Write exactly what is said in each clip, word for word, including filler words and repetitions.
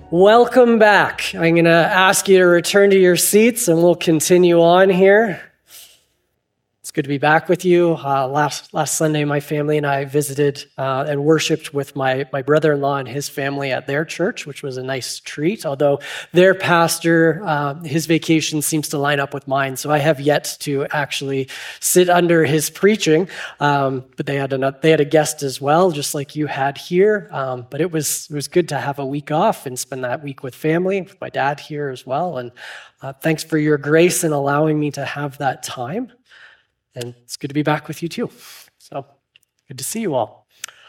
Welcome back. I'm going to ask you to return to your seats and we'll continue on here. It's good to be back with you. Uh, last last Sunday, my family and I visited uh, and worshiped with my, my brother-in-law and his family at their church, which was a nice treat, although their pastor, uh, his vacation seems to line up with mine, so I have yet to actually sit under his preaching. Um, but they had, a, they had a guest as well, just like you had here. Um, but it was, it was good to have a week off and spend that week with family, with my dad here as well. And uh, thanks for your grace in allowing me to have that time. And it's good to be back with you too. So good to see you all.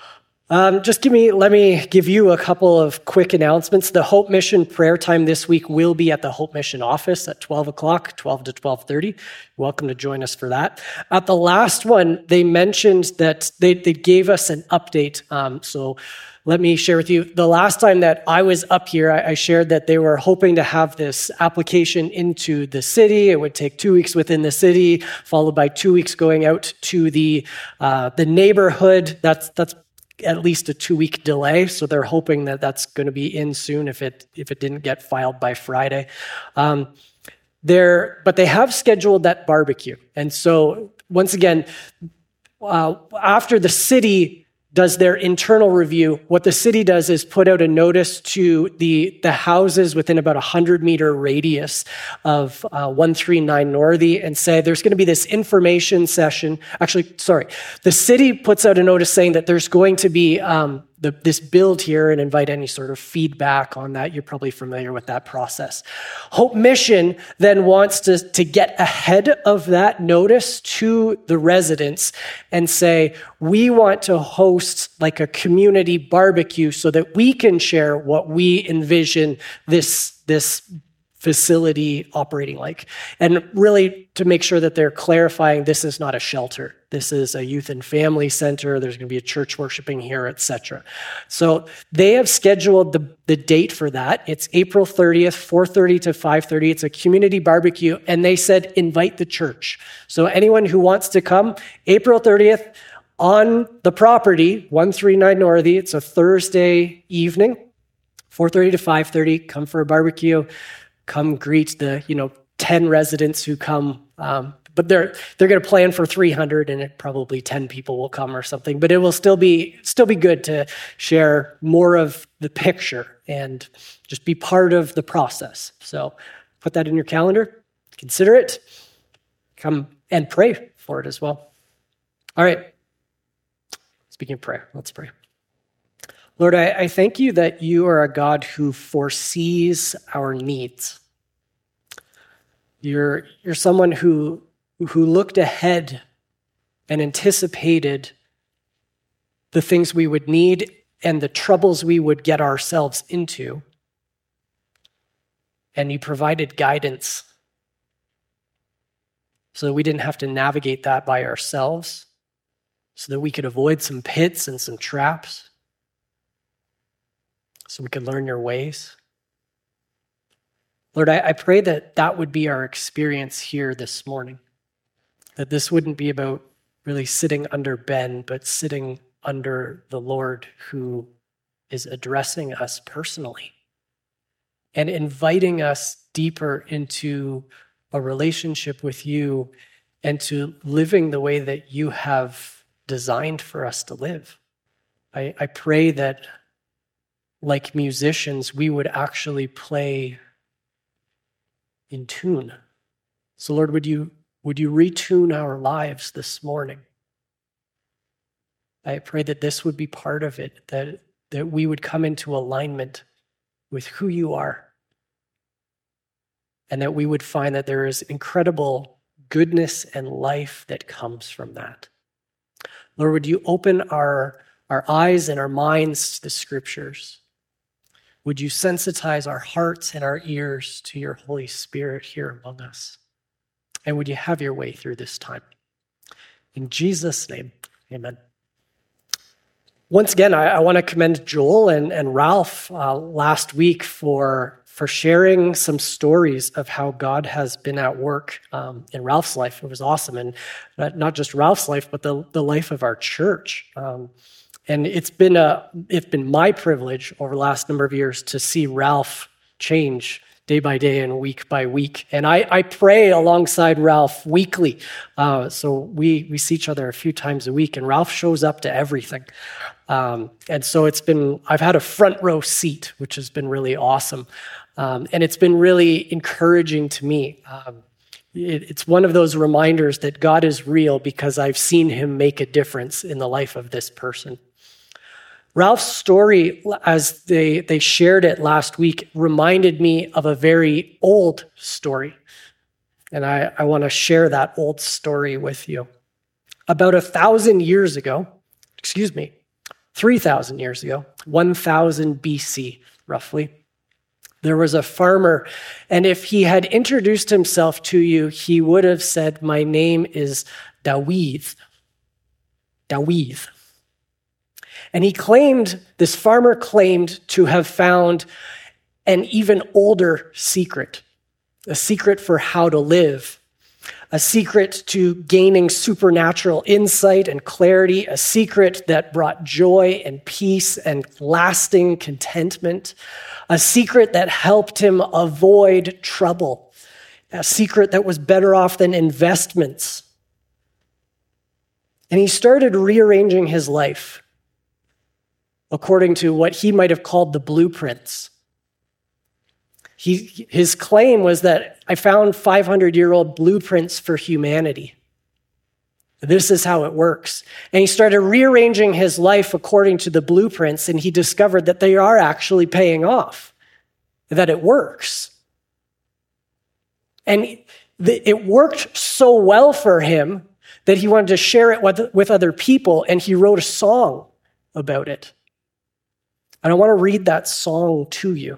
Um, just give me, let me give you a couple of quick announcements. The Hope Mission prayer time this week will be at the Hope Mission office at twelve o'clock, twelve to twelve thirty. You're welcome to join us for that. At the last one, they mentioned that they, they gave us an update. Um, so let me share with you. The last time that I was up here, I, I shared that they were hoping to have this application into the city. It would take two weeks within the city, followed by two weeks going out to the uh, the neighborhood. That's that's at least a two-week delay. So they're hoping that that's going to be in soon if it if it didn't get filed by Friday. Um, they're but they have scheduled that barbecue, and so once again, uh, after the city does their internal review, what the city does is put out a notice to the, the houses within about a hundred meter radius of uh, one thirty-nine Northey and say there's going to be this information session. Actually, sorry, the city puts out a notice saying that there's going to be um, the, this build here and invite any sort of feedback on that. You're probably familiar with that process. Hope Mission then wants to, to get ahead of that notice to the residents and say, we want to host like a community barbecue so that we can share what we envision this, this facility operating like. And really to make sure that they're clarifying this is not a shelter. This is a youth and family center. There's going to be a church worshiping here, et cetera. So they have scheduled the, the date for that. It's April thirtieth, four thirty to five thirty. It's a community barbecue. And they said, invite the church. So anyone who wants to come, April thirtieth, on the property, one thirty-nine Northey. It's a Thursday evening, four thirty to five thirty. Come for a barbecue. Come greet the, you know, ten residents who come. Um, but they're they're going to plan for three hundred, and it probably ten people will come or something. But it will still be still be good to share more of the picture and just be part of the process. So put that in your calendar. Consider it. Come and pray for it as well. All right. Speaking of prayer, let's pray. Lord, I, I thank you that you are a God who foresees our needs. You're, you're someone who, who looked ahead and anticipated the things we would need and the troubles we would get ourselves into. And you provided guidance so that we didn't have to navigate that by ourselves, so that we could avoid some pits and some traps, so we could learn your ways. Lord, I, I pray that that would be our experience here this morning, that this wouldn't be about really sitting under Ben, but sitting under the Lord who is addressing us personally and inviting us deeper into a relationship with you and to living the way that you have designed for us to live. I, I pray that like musicians, we would actually play in tune. So Lord, would you, would you retune our lives this morning? I pray that this would be part of it, that, that we would come into alignment with who you are, and that we would find that there is incredible goodness and life that comes from that. Lord, would you open our, our eyes and our minds to the scriptures? Would you sensitize our hearts and our ears to your Holy Spirit here among us? And would you have your way through this time? In Jesus' name, amen. Once again, I, I want to commend Joel and, and Ralph uh, last week for, for sharing some stories of how God has been at work um, in Ralph's life. It was awesome. And not, not just Ralph's life, but the, the life of our church. Um, And it's been a it's been my privilege over the last number of years to see Ralph change day by day and week by week. And I, I pray alongside Ralph weekly. Uh, so we, we see each other a few times a week, and Ralph shows up to everything. Um, and so it's been, I've had a front row seat, which has been really awesome. Um, and it's been really encouraging to me. Um, it, it's one of those reminders that God is real because I've seen him make a difference in the life of this person. Ralph's story, as they, they shared it last week, reminded me of a very old story. And I, I want to share that old story with you. About a thousand years ago, excuse me, three thousand years ago, one thousand B C, roughly, there was a farmer. And if he had introduced himself to you, he would have said, "My name is Dawid." Dawid. And he claimed, this farmer claimed to have found an even older secret, a secret for how to live, a secret to gaining supernatural insight and clarity, a secret that brought joy and peace and lasting contentment, a secret that helped him avoid trouble, a secret that was better off than investments. And he started rearranging his life according to what he might have called the blueprints. He, his claim was that I found five hundred year old blueprints for humanity. This is how it works. And he started rearranging his life according to the blueprints, and he discovered that they are actually paying off, that it works. And it worked so well for him that he wanted to share it with, with other people, and he wrote a song about it. And I want to read that song to you.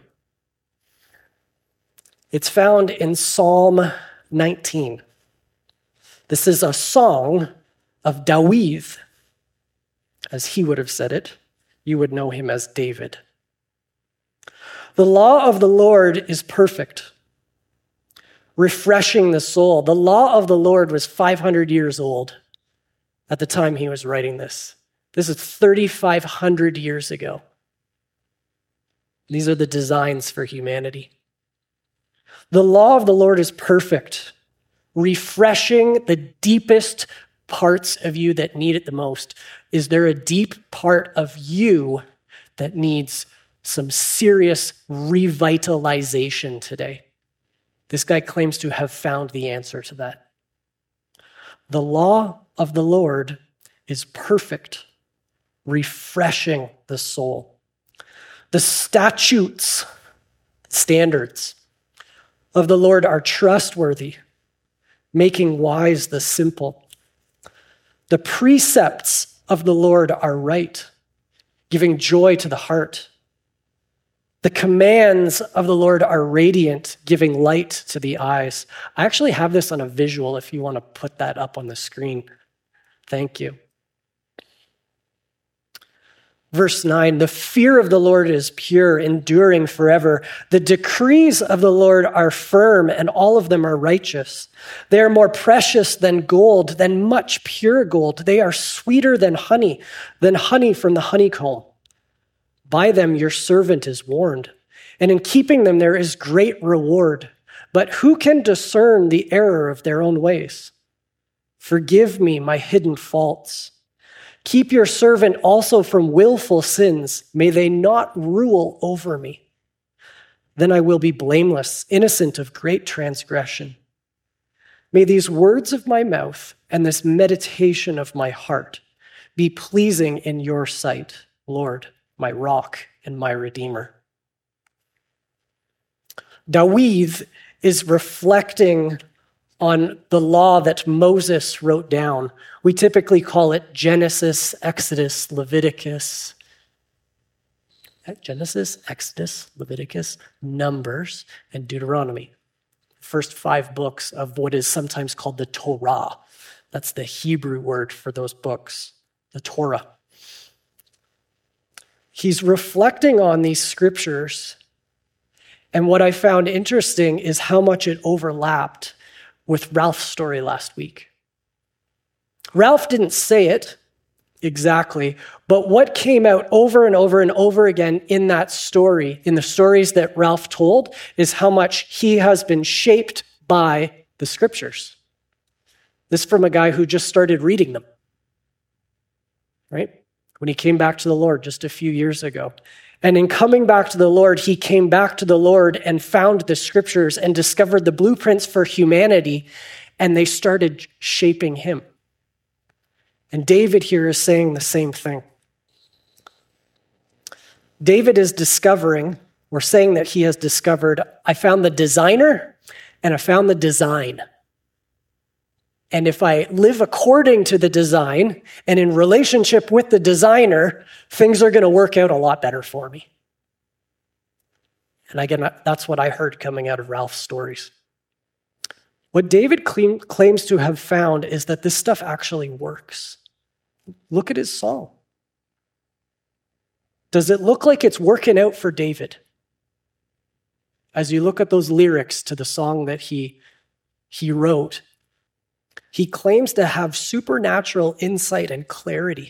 It's found in Psalm nineteen. This is a song of Dawid. As he would have said it, you would know him as David. The law of the Lord is perfect, refreshing the soul. The law of the Lord was five hundred years old at the time he was writing this. This is thirty-five hundred years ago. These are the designs for humanity. The law of the Lord is perfect, refreshing the deepest parts of you that need it the most. Is there a deep part of you that needs some serious revitalization today? This guy claims to have found the answer to that. The law of the Lord is perfect, refreshing the soul. The statutes, standards of the Lord are trustworthy, making wise the simple. The precepts of the Lord are right, giving joy to the heart. The commands of the Lord are radiant, giving light to the eyes. I actually have this on a visual if you want to put that up on the screen. Thank you. Verse nine, the fear of the Lord is pure, enduring forever. The decrees of the Lord are firm, and all of them are righteous. They are more precious than gold, than much pure gold. They are sweeter than honey, than honey from the honeycomb. By them your servant is warned, and in keeping them there is great reward. But who can discern the error of their own ways? Forgive me my hidden faults. Keep your servant also from willful sins. May they not rule over me. Then I will be blameless, innocent of great transgression. May these words of my mouth and this meditation of my heart be pleasing in your sight, Lord, my rock and my redeemer. Dawid is reflecting on the law that Moses wrote down. We typically call it Genesis, Exodus, Leviticus. Genesis, Exodus, Leviticus, Numbers, and Deuteronomy. First five books of what is sometimes called the Torah. That's the Hebrew word for those books, the Torah. He's reflecting on these scriptures, and what I found interesting is how much it overlapped with Ralph's story last week. Ralph didn't say it, Exactly. But what came out over and over and over again in that story, in the stories that Ralph told, is how much he has been shaped by the scriptures. This from a guy who just started reading them, right? When he came back to the Lord just a few years ago. And in coming back to the Lord, he came back to the Lord and found the scriptures and discovered the blueprints for humanity, and they started shaping him. And David here is saying the same thing. David is discovering, or saying that he has discovered, I found the designer and I found the design. And if I live according to the design and in relationship with the designer, things are going to work out a lot better for me. And again, that's what I heard coming out of Ralph's stories. What David claim, claims to have found is that this stuff actually works. Look at his song. Does it look like it's working out for David? As you look at those lyrics to the song that he, he wrote, he claims to have supernatural insight and clarity.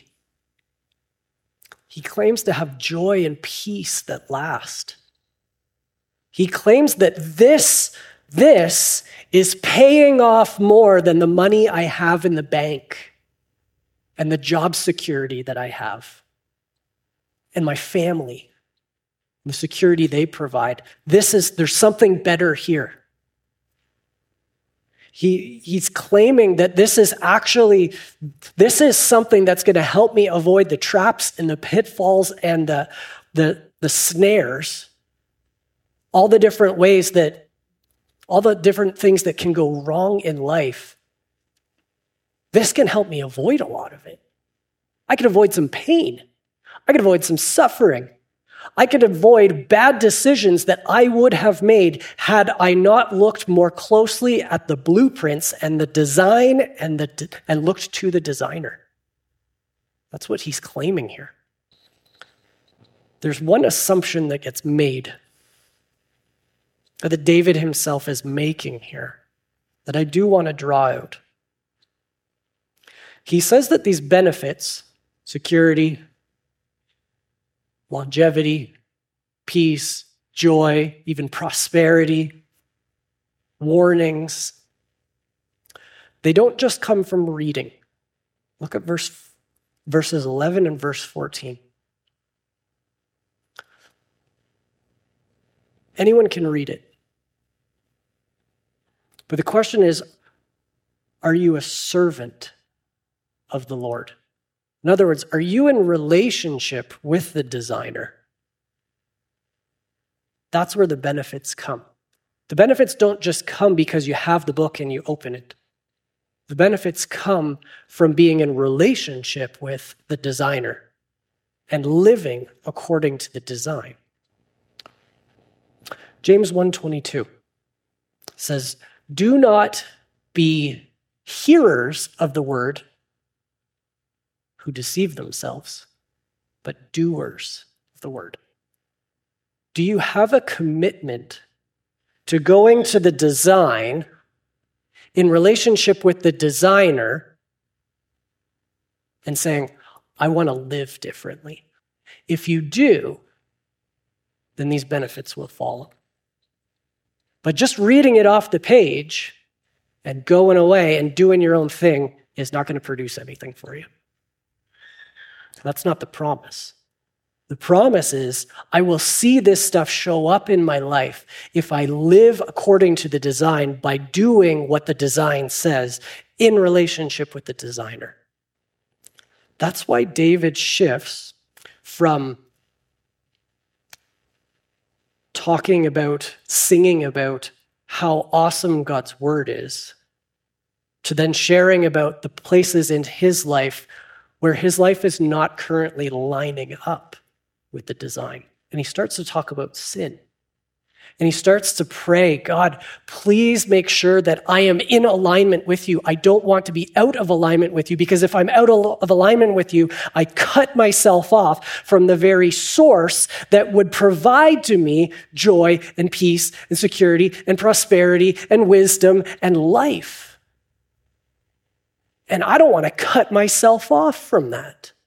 He claims to have joy and peace that last. He claims that this, this is paying off more than the money I have in the bank and the job security that I have and my family, the security they provide. This is, there's something better here. He, he's claiming that this is actually, this is something that's going to help me avoid the traps and the pitfalls and the, the, the snares, all the different ways that, all the different things that can go wrong in life. This can help me avoid a lot of it. I can avoid some pain. I can avoid some suffering. I could avoid bad decisions that I would have made had I not looked more closely at the blueprints and the design and the and looked to the designer. That's what he's claiming here. There's one assumption that gets made that David himself is making here that I do want to draw out. He says that these benefits, security, longevity, peace, joy, even prosperity, warnings, they don't just come from reading. Look at verse, verses eleven and verse fourteen. Anyone can read it. But the question is, are you a servant of the Lord? In other words, are you in relationship with the designer? That's where the benefits come. The benefits don't just come because you have the book and you open it. The benefits come from being in relationship with the designer and living according to the design. James one twenty-two says, do not be hearers of the word who deceive themselves, but doers of the word. Do you have a commitment to going to the design in relationship with the designer and saying, I want to live differently? If you do, then these benefits will follow. But just reading it off the page and going away and doing your own thing is not going to produce anything for you. That's not the promise. The promise is, I will see this stuff show up in my life if I live according to the design by doing what the design says in relationship with the designer. That's why David shifts from talking about, singing about how awesome God's word is, to then sharing about the places in his life where his life is not currently lining up with the design. And he starts to talk about sin. And he starts to pray, God, please make sure that I am in alignment with you. I don't want to be out of alignment with you, because if I'm out of alignment with you, I cut myself off from the very source that would provide to me joy and peace and security and prosperity and wisdom and life. And I don't want to cut myself off from that.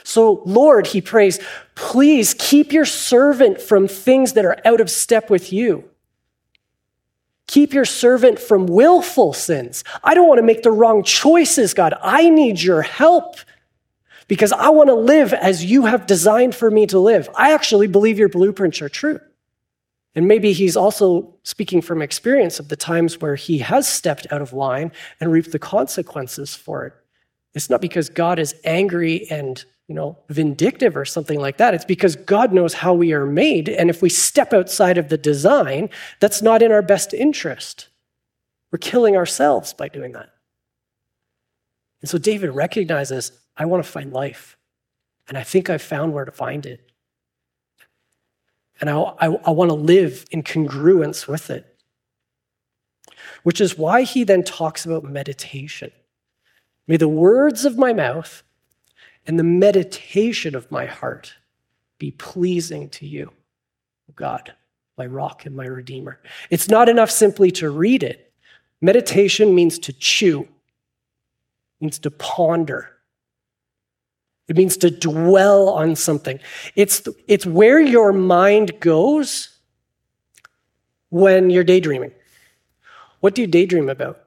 So, Lord, he prays, please keep your servant from things that are out of step with you. Keep your servant from willful sins. I don't want to make the wrong choices, God. I need your help because I want to live as you have designed for me to live. I actually believe your blueprints are true. And maybe he's also speaking from experience of the times where he has stepped out of line and reaped the consequences for it. It's not because God is angry and, you know, vindictive or something like that. It's because God knows how we are made. And if we step outside of the design, that's not in our best interest. We're killing ourselves by doing that. And so David recognizes, I want to find life. And I think I've found where to find it. And I, I, I want to live in congruence with it. Which is why he then talks about meditation. May the words of my mouth and the meditation of my heart be pleasing to you, God, my rock and my redeemer. It's not enough simply to read it. Meditation means to chew, means to ponder. It means to dwell on something. It's, it's where your mind goes when you're daydreaming. What do you daydream about?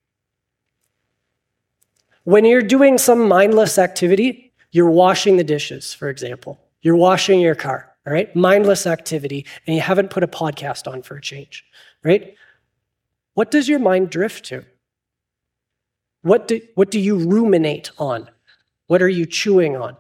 When you're doing some mindless activity, you're washing the dishes, for example. You're washing your car, all right? Mindless activity, and you haven't put a podcast on for a change, right? What does your mind drift to? What do, what do you ruminate on? What are you chewing on?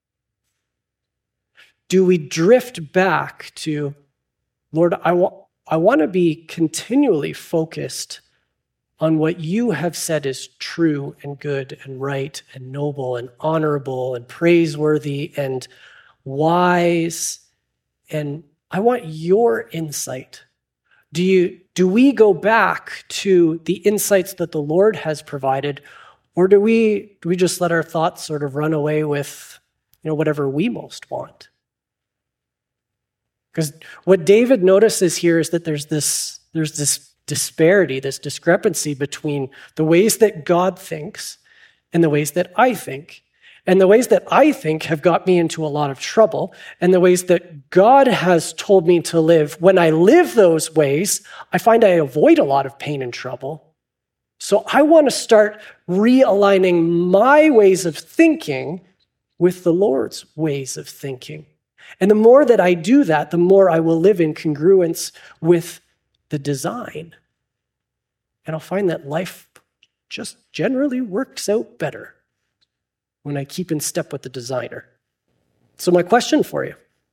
Do we drift back to, Lord, I, wa- I want to be continually focused on what you have said is true and good and right and noble and honorable and praiseworthy and wise, and I want your insight. Do you, do we go back to the insights that the Lord has provided, or do we, do we just let our thoughts sort of run away with, you know, whatever we most want? Because what David notices here is that there's this, there's this disparity, this discrepancy between the ways that God thinks and the ways that I think. And the ways that I think have got me into a lot of trouble, and the ways that God has told me to live. When I live those ways, I find I avoid a lot of pain and trouble. So I want to start realigning my ways of thinking with the Lord's ways of thinking. And the more that I do that, the more I will live in congruence with the design. And I'll find that life just generally works out better when I keep in step with the designer. So my question for you,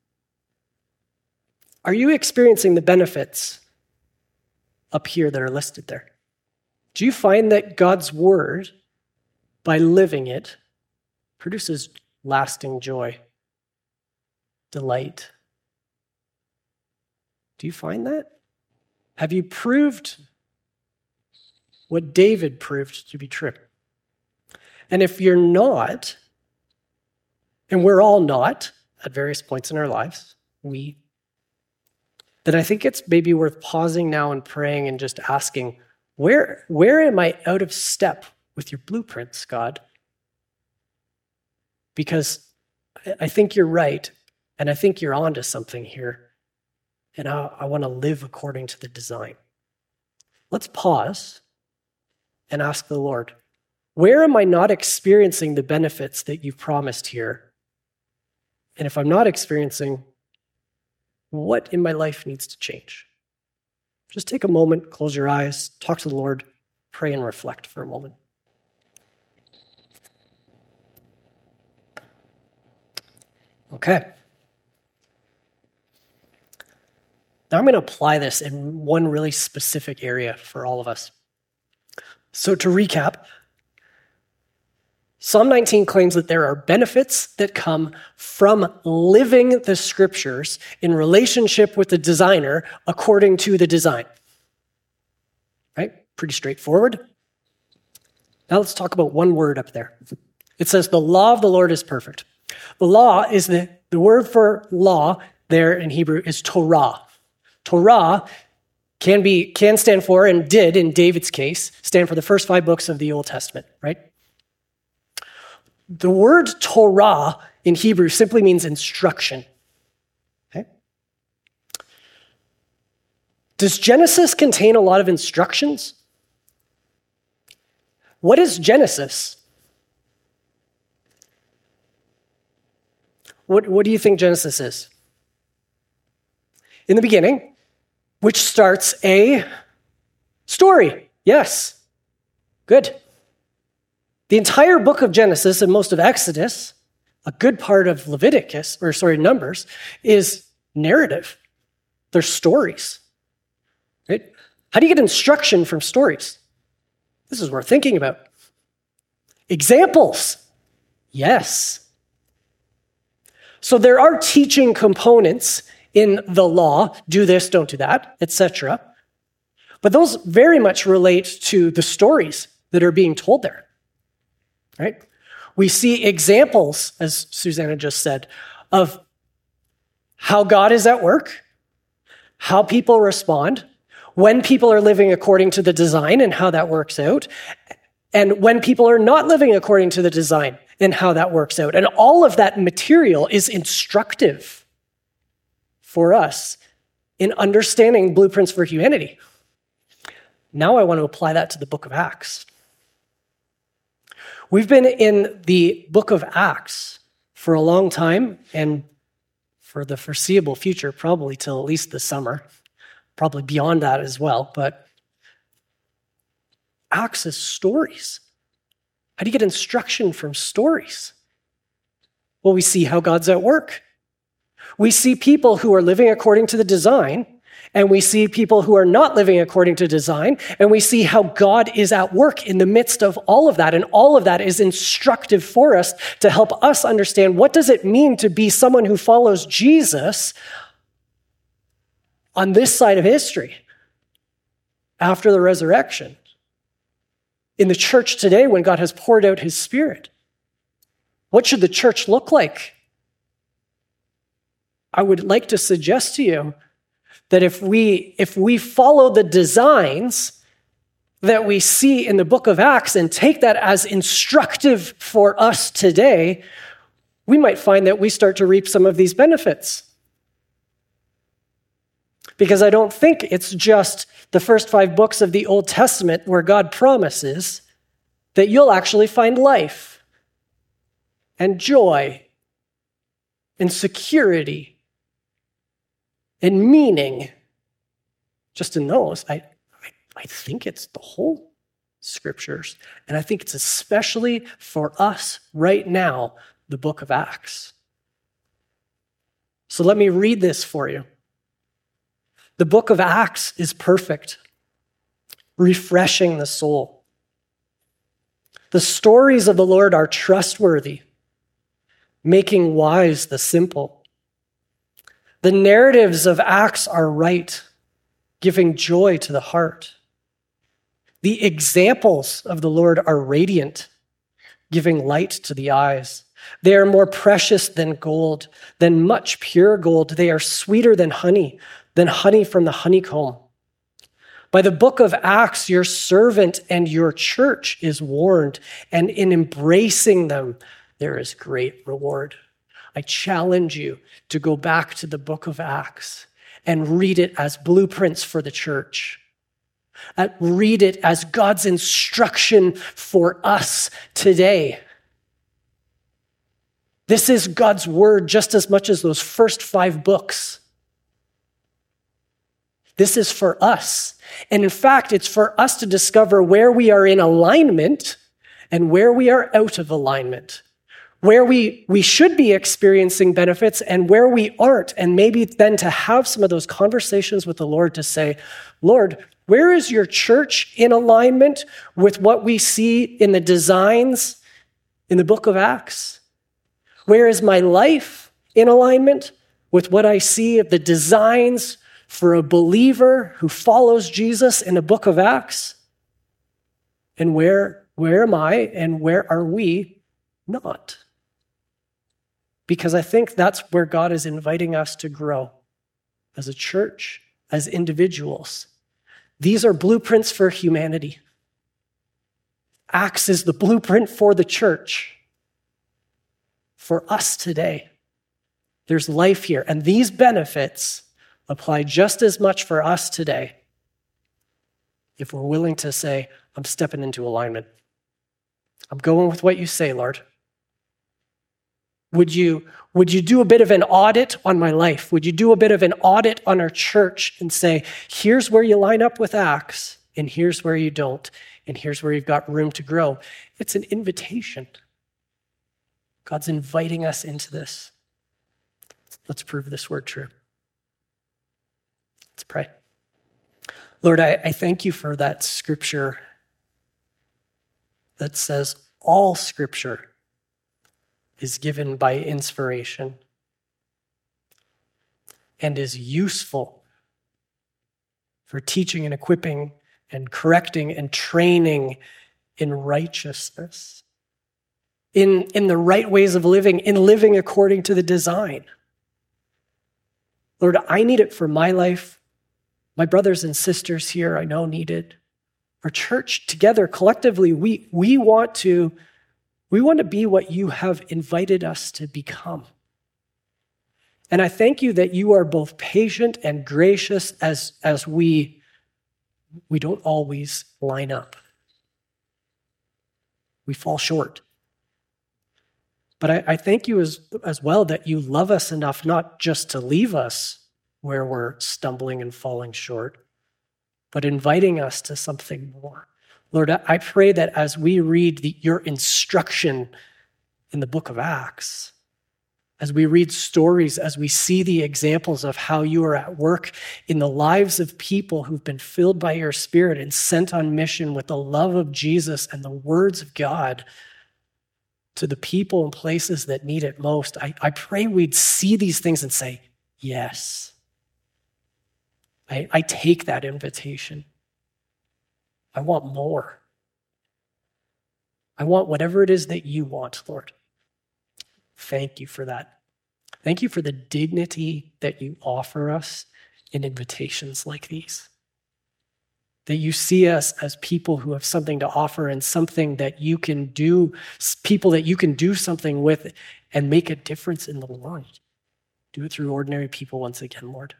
are you experiencing the benefits up here that are listed there? Do you find that God's word, by living it, produces lasting joy, delight? Do you find that? Have you proved what David proved to be true? And if you're not, and we're all not at various points in our lives, we, then I think it's maybe worth pausing now and praying and just asking, where, where am I out of step with your blueprints, God? Because I think you're right, and I think you're onto something here. And I, I want to live according to the design. Let's pause and ask the Lord, where am I not experiencing the benefits that you've promised here? And if I'm not experiencing, what in my life needs to change? Just take a moment, close your eyes, talk to the Lord, pray and reflect for a moment. Okay. Now I'm going to apply this in one really specific area for all of us. So to recap, Psalm nineteen claims that there are benefits that come from living the scriptures in relationship with the designer according to the design. Right? Pretty straightforward. Now let's talk about one word up there. It says, the law of the Lord is perfect. The law is the, the word for law there in Hebrew is Torah. Torah can be can stand for, and did in David's case, stand for the first five books of the Old Testament, right? The word Torah in Hebrew simply means instruction. Okay? Does Genesis contain a lot of instructions? What is Genesis? What, what do you think Genesis is? In the beginning, which starts a story. Yes. Good. The entire book of Genesis and most of Exodus, a good part of Leviticus, or sorry, Numbers, is narrative. They're stories. Right? How do you get instruction from stories? This is worth thinking about. Examples. Yes. So there are teaching components in the law, do this, don't do that, et cetera. But those very much relate to the stories that are being told there, right? We see examples, as Susanna just said, of how God is at work, how people respond, when people are living according to the design and how that works out, and when people are not living according to the design and how that works out. And all of that material is instructive for us in understanding blueprints for humanity. Now I want to apply that to the book of Acts. We've been in the book of Acts for a long time, and for the foreseeable future, probably till at least the summer, probably beyond that as well. But Acts is stories. How do you get instruction from stories? Well, we see how God's at work. We see people who are living according to the design, and we see people who are not living according to design, and we see how God is at work in the midst of all of that, and all of that is instructive for us to help us understand what does it mean to be someone who follows Jesus on this side of history after the resurrection, in the church today when God has poured out his Spirit. What should the church look like? I would like to suggest to you that if we if we follow the designs that we see in the book of Acts and take that as instructive for us today, we might find that we start to reap some of these benefits. Because I don't think it's just the first five books of the Old Testament where God promises that you'll actually find life and joy and security and meaning just in those. I, I, I think it's the whole scriptures. And I think it's especially for us right now, the book of Acts. So let me read this for you. The book of Acts is perfect, refreshing the soul. The stories of the Lord are trustworthy, making wise the simple. The narratives of Acts are right, giving joy to the heart. The examples of the Lord are radiant, giving light to the eyes. They are more precious than gold, than much pure gold. They are sweeter than honey, than honey from the honeycomb. By the book of Acts, your servant and your church is warned, and in embracing them, there is great reward. I challenge you to go back to the book of Acts and read it as blueprints for the church. Uh, read it as God's instruction for us today. This is God's word just as much as those first five books. This is for us. And in fact, it's for us to discover where we are in alignment and where we are out of alignment, where we, we should be experiencing benefits and where we aren't, and maybe then to have some of those conversations with the Lord to say, Lord, where is your church in alignment with what we see in the designs in the book of Acts? Where is my life in alignment with what I see of the designs for a believer who follows Jesus in the book of Acts? And where, where am I and where are we not? Because I think that's where God is inviting us to grow as a church, as individuals. These are blueprints for humanity. Acts is the blueprint for the church. for us today. There's life here. And these benefits apply just as much for us today if we're willing to say, I'm stepping into alignment. I'm going with what you say, Lord. Would you, would you do a bit of an audit on my life? Would you do a bit of an audit on our church and say, here's where you line up with Acts, and here's where you don't, and here's where you've got room to grow? It's an invitation. God's inviting us into this. Let's prove this word true. Let's pray. Lord, I, I thank you for that scripture that says all scripture is given by inspiration and is useful for teaching and equipping and correcting and training in righteousness, in, in the right ways of living, in living according to the design. Lord, I need it for my life. My brothers and sisters here, I know, need it. Our church together, collectively, we, we want to we want to be what you have invited us to become. And I thank you that you are both patient and gracious as, as we, we don't always line up. We fall short. But I, I thank you as, as well that you love us enough not just to leave us where we're stumbling and falling short, but inviting us to something more. Lord, I pray that as we read the, your instruction in the book of Acts, as we read stories, as we see the examples of how you are at work in the lives of people who've been filled by your Spirit and sent on mission with the love of Jesus and the words of God to the people and places that need it most, I, I pray we'd see these things and say, yes. I, I take that invitation. I want more. I want whatever it is that you want, Lord. Thank you for that. Thank you for the dignity that you offer us in invitations like these. That you see us as people who have something to offer and something that you can do, people that you can do something with and make a difference in the world. Do it through ordinary people once again, Lord.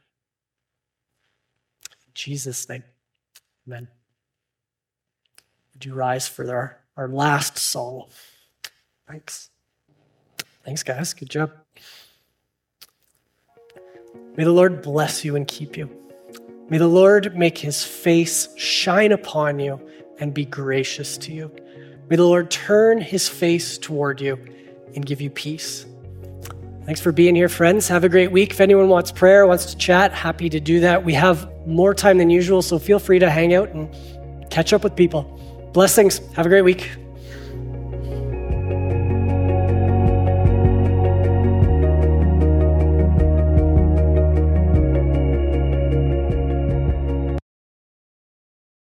In Jesus' name, amen. Would you rise for our, our last song? Thanks. Thanks, guys. Good job. May the Lord bless you and keep you. May the Lord make his face shine upon you and be gracious to you. May the Lord turn his face toward you and give you peace. Thanks for being here, friends. Have a great week. If anyone wants prayer, wants to chat, happy to do that. We have more time than usual, so feel free to hang out and catch up with people. Blessings. Have a great week.